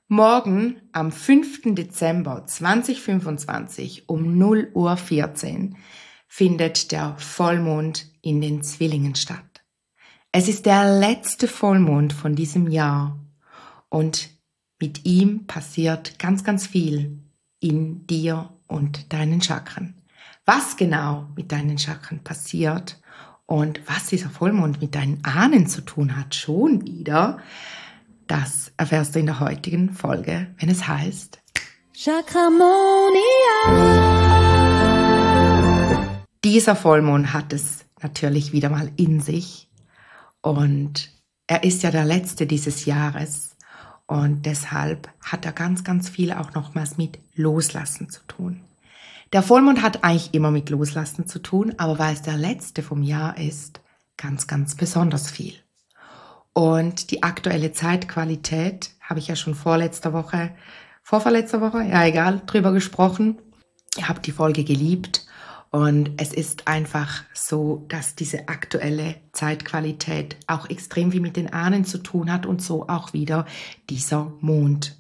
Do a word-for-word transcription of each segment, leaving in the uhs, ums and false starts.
Morgen am fünften Dezember zweitausendfünfundzwanzig um null Uhr vierzehn findet der Vollmond in den Zwillingen statt. Es ist der letzte Vollmond von diesem Jahr und mit ihm passiert ganz, ganz viel in dir und deinen Chakren. Was genau mit deinen Chakren passiert und was dieser Vollmond mit deinen Ahnen zu tun hat, schon wieder, das erfährst du in der heutigen Folge, wenn es heißt Chakramonia. Dieser Vollmond hat es natürlich wieder mal in sich und er ist ja der letzte dieses Jahres und deshalb hat er ganz, ganz viel auch nochmals mit Loslassen zu tun. Der Vollmond hat eigentlich immer mit Loslassen zu tun, aber weil es der letzte vom Jahr ist, ganz, ganz besonders viel. Und die aktuelle Zeitqualität, habe ich ja schon vorletzter Woche, vorverletzter Woche, ja egal, drüber gesprochen. Ihr habt die Folge geliebt und es ist einfach so, dass diese aktuelle Zeitqualität auch extrem viel mit den Ahnen zu tun hat und so auch wieder dieser Mond.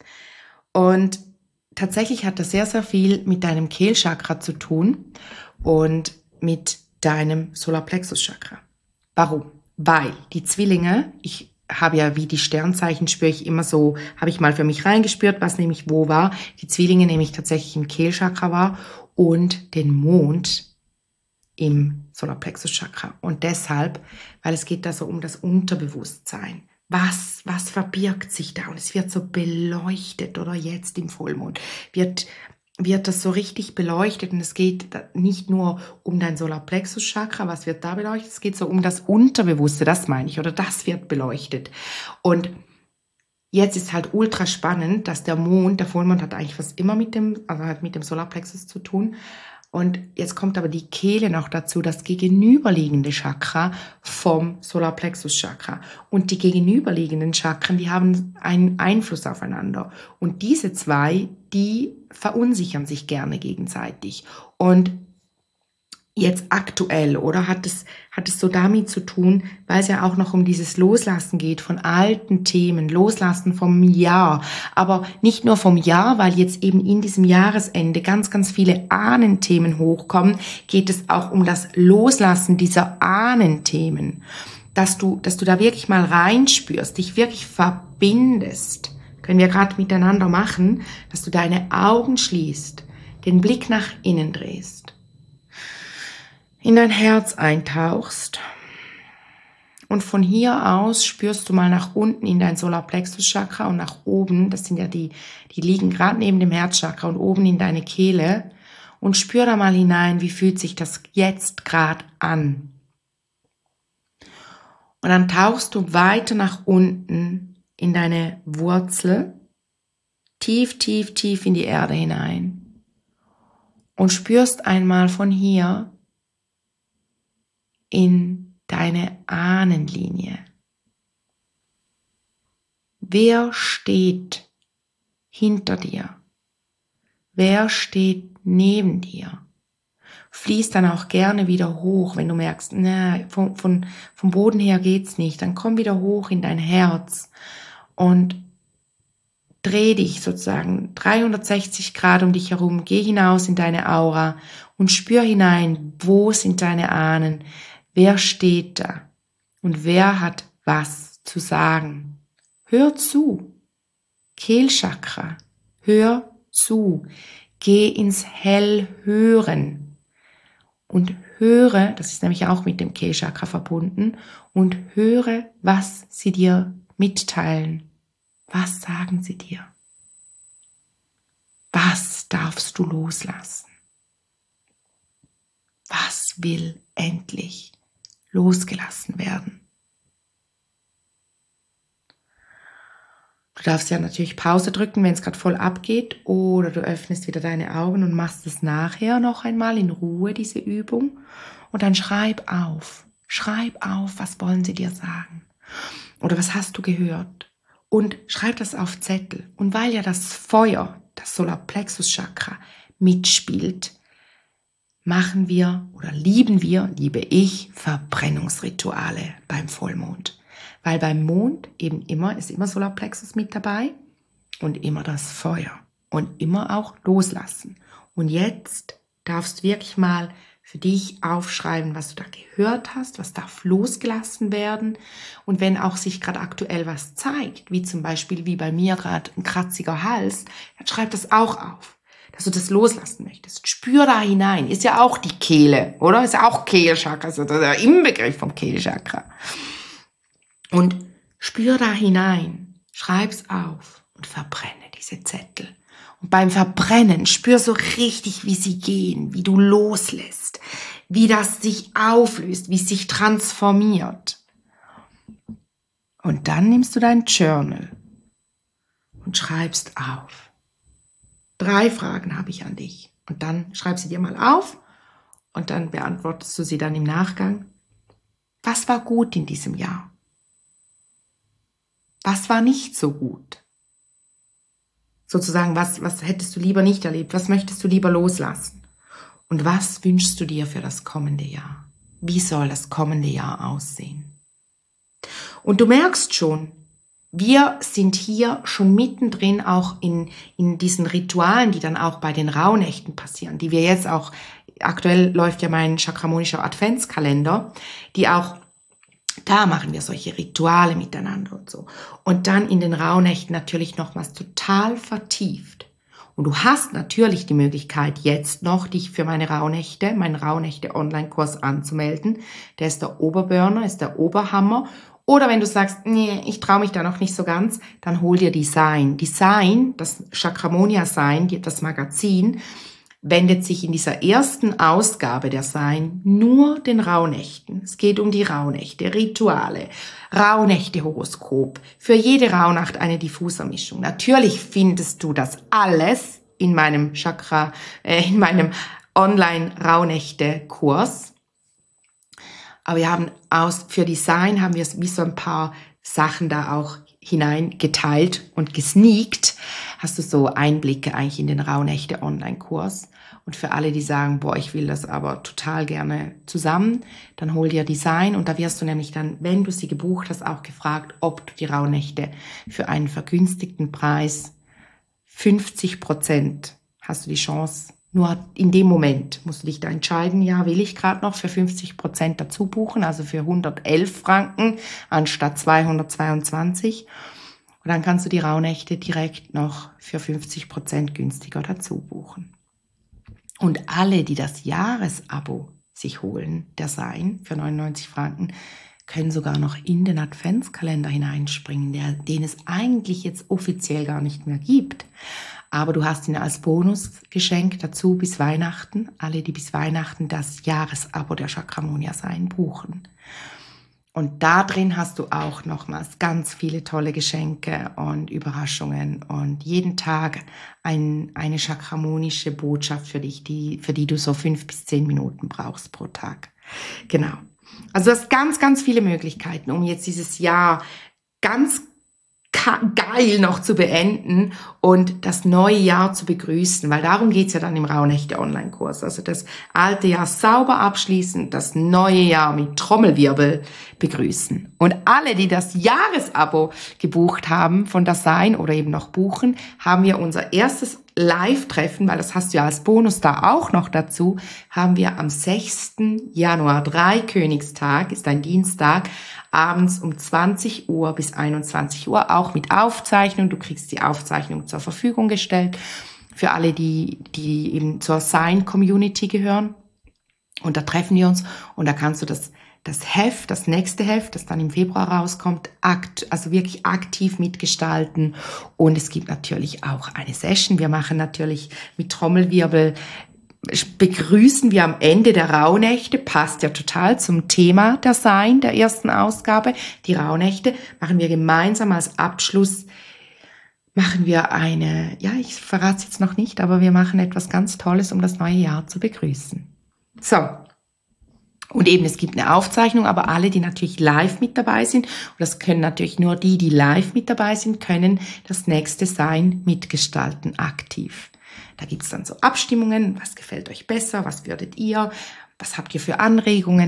Und tatsächlich hat das sehr, sehr viel mit deinem Kehlchakra zu tun und mit deinem Solarplexus-Chakra. Warum? Weil die Zwillinge, ich habe ja wie die Sternzeichen, spüre ich immer so, habe ich mal für mich reingespürt, was nämlich wo war. Die Zwillinge nämlich tatsächlich im Kehlchakra war und den Mond im Solarplexus-Chakra. Und deshalb, weil es geht da so um das Unterbewusstsein. Was, was verbirgt sich da? Und es wird so beleuchtet, oder jetzt im Vollmond wird wird das so richtig beleuchtet und es geht nicht nur um dein Solarplexus-Chakra, was wird da beleuchtet, es geht so um das Unterbewusste, das meine ich, oder das wird beleuchtet. Und jetzt ist halt ultra spannend, dass der Mond, der Vollmond hat eigentlich fast immer mit dem, also hat mit dem Solarplexus zu tun. Und jetzt kommt aber die Kehle noch dazu, das gegenüberliegende Chakra vom Solarplexus-Chakra. Und die gegenüberliegenden Chakren, die haben einen Einfluss aufeinander. Und diese zwei, die verunsichern sich gerne gegenseitig. Und jetzt aktuell, oder hat es, hat es so damit zu tun, weil es ja auch noch um dieses Loslassen geht von alten Themen, Loslassen vom Jahr, aber nicht nur vom Jahr, weil jetzt eben in diesem Jahresende ganz, ganz viele Ahnenthemen hochkommen, geht es auch um das Loslassen dieser Ahnenthemen, dass du, dass du da wirklich mal reinspürst, dich wirklich verbindest, können wir gerade miteinander machen, dass du deine Augen schließt, den Blick nach innen drehst, in dein Herz eintauchst und von hier aus spürst du mal nach unten in dein Solarplexus-Chakra und nach oben, das sind ja die, die liegen gerade neben dem Herzchakra und oben in deine Kehle und spür da mal hinein, wie fühlt sich das jetzt gerade an. Und dann tauchst du weiter nach unten in deine Wurzel, tief, tief, tief in die Erde hinein und spürst einmal von hier in deine Ahnenlinie. Wer steht hinter dir? Wer steht neben dir? Fließ dann auch gerne wieder hoch, wenn du merkst, na, von, von, vom Boden her geht's nicht. Dann komm wieder hoch in dein Herz und dreh dich sozusagen dreihundertsechzig Grad um dich herum. Geh hinaus in deine Aura und spür hinein, wo sind deine Ahnen? Wer steht da und wer hat was zu sagen? Hör zu. Kehlchakra. Hör zu. Geh ins Hellhören und höre, das ist nämlich auch mit dem Kehlchakra verbunden, und höre, was sie dir mitteilen. Was sagen sie dir? Was darfst du loslassen? Was will endlich losgelassen werden? Du darfst ja natürlich Pause drücken, wenn es gerade voll abgeht, oder du öffnest wieder deine Augen und machst es nachher noch einmal in Ruhe, diese Übung. Und dann schreib auf. Schreib auf, was wollen sie dir sagen? Oder was hast du gehört? Und schreib das auf Zettel. Und weil ja das Feuer, das Solarplexus-Chakra, mitspielt, machen wir oder lieben wir, liebe ich, Verbrennungsrituale beim Vollmond. Weil beim Mond eben immer, ist immer Solarplexus mit dabei und immer das Feuer und immer auch loslassen. Und jetzt darfst du wirklich mal für dich aufschreiben, was du da gehört hast, was darf losgelassen werden. Und wenn auch sich gerade aktuell was zeigt, wie zum Beispiel wie bei mir gerade ein kratziger Hals, dann schreib das auch auf, dass du das loslassen möchtest. Spür da hinein. Ist ja auch die Kehle, oder? Ist ja auch Kehlchakra, also das ist der Inbegriff vom Kehlchakra. Und spür da hinein, schreib's auf und verbrenne diese Zettel. Und beim Verbrennen spür so richtig, wie sie gehen, wie du loslässt, wie das sich auflöst, wie es sich transformiert. Und dann nimmst du dein Journal und schreibst auf. Drei Fragen habe ich an dich. Und dann schreib sie dir mal auf und dann beantwortest du sie dann im Nachgang. Was war gut in diesem Jahr? Was war nicht so gut? Sozusagen, was, was hättest du lieber nicht erlebt? Was möchtest du lieber loslassen? Und was wünschst du dir für das kommende Jahr? Wie soll das kommende Jahr aussehen? Und du merkst schon, wir sind hier schon mittendrin auch in, in diesen Ritualen, die dann auch bei den Rauhnächten passieren, die wir jetzt auch, aktuell läuft ja mein chakramonischer Adventskalender, die auch da machen wir solche Rituale miteinander und so. Und dann in den Rauhnächten natürlich nochmals total vertieft. Und du hast natürlich die Möglichkeit, jetzt noch dich für meine Rauhnächte, meinen Rauhnächte-Online-Kurs anzumelden. Der ist der Oberburner, ist der Oberhammer. Oder wenn du sagst, nee, ich traue mich da noch nicht so ganz, dann hol dir Design. Design, das Chakramonia Sein, das Magazin, wendet sich in dieser ersten Ausgabe der Sein nur den Rauhnächten. Es geht um die Rauhnächte, Rituale, Rauhnächte-Horoskop. Für jede Rauhnacht eine Diffusermischung. Natürlich findest du das alles in meinem Chakra, äh, in meinem Online-Rauhnächte-Kurs. Aber wir haben aus, für Design haben wir wie so ein paar Sachen da auch hineingeteilt und gesneakt, hast du so Einblicke eigentlich in den Rauhnächte-Online-Kurs. Und für alle, die sagen, boah, ich will das aber total gerne zusammen, dann hol dir Design und da wirst du nämlich dann, wenn du sie gebucht hast, auch gefragt, ob du die Rauhnächte für einen vergünstigten Preis fünfzig Prozent hast du die Chance. Nur in dem Moment musst du dich da entscheiden, ja, will ich gerade noch für fünfzig Prozent dazu buchen, also für hundertelf Franken anstatt zweihundertzweiundzwanzig. Und dann kannst du die Rauhnächte direkt noch für fünfzig Prozent günstiger dazu buchen. Und alle, die das Jahresabo sich holen, der Sein, für neunundneunzig Franken, können sogar noch in den Adventskalender hineinspringen, der, den es eigentlich jetzt offiziell gar nicht mehr gibt. Aber du hast ihn als Bonusgeschenk dazu bis Weihnachten. Alle, die bis Weihnachten das Jahresabo der Chakramonia Sein buchen. Und da drin hast du auch nochmals ganz viele tolle Geschenke und Überraschungen und jeden Tag ein, eine chakramonische Botschaft für dich, die, für die du so fünf bis zehn Minuten brauchst pro Tag. Genau. Also du hast ganz, ganz viele Möglichkeiten, um jetzt dieses Jahr ganz geil noch zu beenden und das neue Jahr zu begrüßen, weil darum geht's ja dann im Rauhnächte-Online-Kurs. Also das alte Jahr sauber abschließen, das neue Jahr mit Trommelwirbel begrüßen. Und alle, die das Jahresabo gebucht haben von das Sein oder eben noch buchen, haben wir unser erstes Live-Treffen, weil das hast du ja als Bonus da auch noch dazu, haben wir am sechsten Januar, Dreikönigstag, ist ein Dienstag, abends um zwanzig Uhr bis einundzwanzig Uhr, auch mit Aufzeichnung. Du kriegst die Aufzeichnung zur Verfügung gestellt für alle, die, die eben zur Sein-Community gehören. Und da treffen wir uns und da kannst du das das Heft, das nächste Heft, das dann im Februar rauskommt, akt, also wirklich aktiv mitgestalten. Und es gibt natürlich auch eine Session. Wir machen natürlich mit Trommelwirbel, begrüßen wir am Ende der Rauhnächte, passt ja total zum Thema der Sein, der ersten Ausgabe. Die Rauhnächte machen wir gemeinsam als Abschluss, machen wir eine, ja, ich verrate es jetzt noch nicht, aber wir machen etwas ganz Tolles, um das neue Jahr zu begrüßen. So. Und eben, es gibt eine Aufzeichnung, aber alle, die natürlich live mit dabei sind, und das können natürlich nur die, die live mit dabei sind, können das nächste Sein mitgestalten, aktiv. Da gibt's dann so Abstimmungen, was gefällt euch besser, was würdet ihr, was habt ihr für Anregungen, wird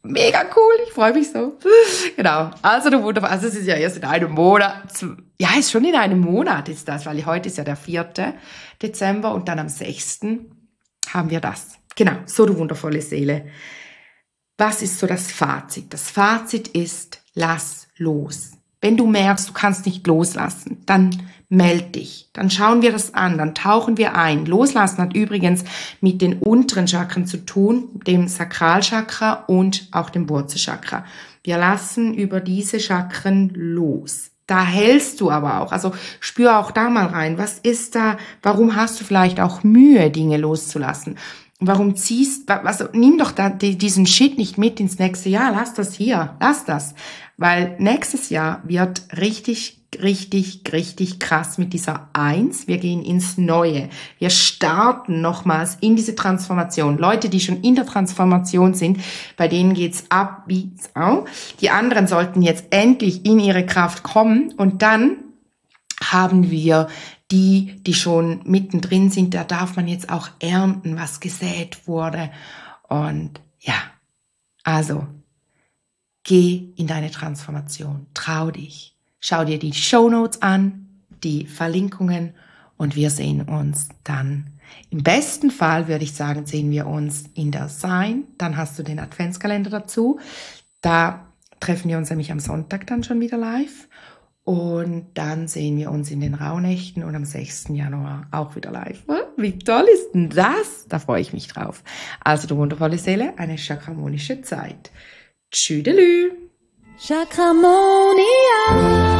Mega cool, ich freue mich so. Genau, also du wunderbar, also es ist ja erst in einem Monat, ja, ist schon in einem Monat ist das, weil heute ist ja der vierte Dezember und dann am sechsten haben wir das. Genau, so du wundervolle Seele. Was ist so das Fazit? Das Fazit ist, lass los. Wenn du merkst, du kannst nicht loslassen, dann meld dich. Dann schauen wir das an, dann tauchen wir ein. Loslassen hat übrigens mit den unteren Chakren zu tun, dem Sakralchakra und auch dem Wurzelchakra. Wir lassen über diese Chakren los. Da hältst du aber auch, also spür auch da mal rein, was ist da, warum hast du vielleicht auch Mühe, Dinge loszulassen? Warum ziehst, also nimm doch da diesen Shit nicht mit ins nächste Jahr, lass das hier, lass das. Weil nächstes Jahr wird richtig, richtig, richtig krass mit dieser Eins. Wir gehen ins Neue. Wir starten nochmals in diese Transformation. Leute, die schon in der Transformation sind, bei denen geht's ab wie Sau. Die anderen sollten jetzt endlich in ihre Kraft kommen und dann haben wir die, die schon mittendrin sind, da darf man jetzt auch ernten, was gesät wurde. Und ja, also geh in deine Transformation, trau dich, schau dir die Shownotes an, die Verlinkungen und wir sehen uns dann. Im besten Fall würde ich sagen, sehen wir uns in der Sein, dann hast du den Adventskalender dazu. Da treffen wir uns nämlich am Sonntag dann schon wieder live. Und dann sehen wir uns in den Rauhnächten und am sechsten Januar auch wieder live. Wie toll ist denn das? Da freue ich mich drauf. Also, du wundervolle Seele, eine chakramonische Zeit. Tschüdelü! Chakramonia.